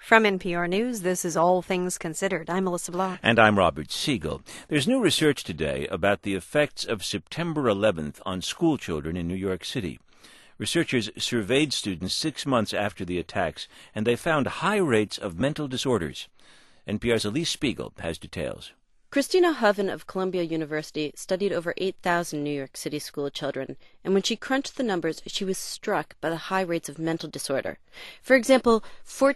From NPR News, this is All Things Considered. I'm Melissa Block. And I'm Robert Siegel. There's new research today about the effects of September 11th on school children in New York City. Researchers surveyed students 6 months after the attacks, and they found high rates of mental disorders. NPR's Elise Spiegel has details. Christina Hoven of Columbia University studied over 8,000 New York City school children, and when she crunched the numbers, she was struck by the high rates of mental disorder. For example,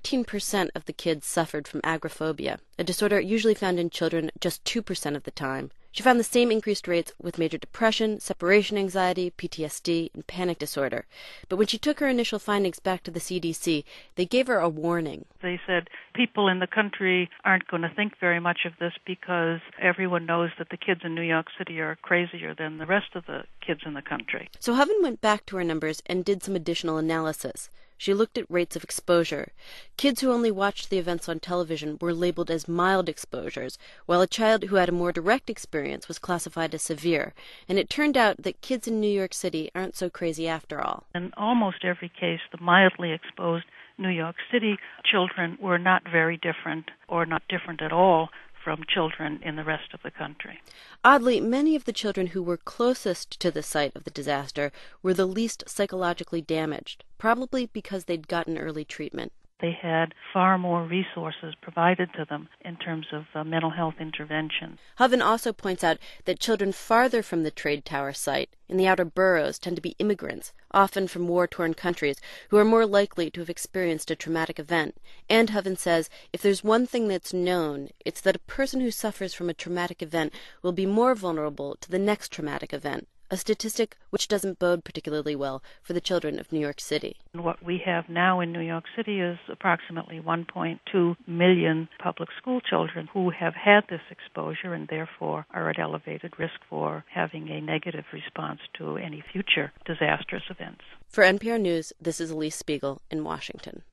14% of the kids suffered from agoraphobia, a disorder usually found in children just 2% of the time. She found the same increased rates with major depression, separation anxiety, PTSD, and panic disorder. But when she took her initial findings back to the CDC, they gave her a warning. They said people in the country aren't going to think very much of this because everyone knows that the kids in New York City are crazier than the rest of the kids in the country. So Hoven went back to her numbers and did some additional analysis. She looked at rates of exposure. Kids who only watched the events on television were labeled as mild exposures, while a child who had a more direct experience was classified as severe. And it turned out that kids in New York City aren't so crazy after all. In almost every case, the mildly exposed New York City children were not very different or not different at all from children in the rest of the country. Oddly, many of the children who were closest to the site of the disaster were the least psychologically damaged, probably because they'd gotten early treatment. They had far more resources provided to them in terms of mental health intervention. Hoven also points out that children farther from the Trade Tower site, in the outer boroughs, tend to be immigrants, often from war-torn countries, who are more likely to have experienced a traumatic event. And Hoven says, if there's one thing that's known, it's that a person who suffers from a traumatic event will be more vulnerable to the next traumatic event, a statistic which doesn't bode particularly well for the children of New York City. What we have now in New York City is approximately 1.2 million public school children who have had this exposure and therefore are at elevated risk for having a negative response to any future disastrous events. For NPR News, this is Elise Spiegel in Washington.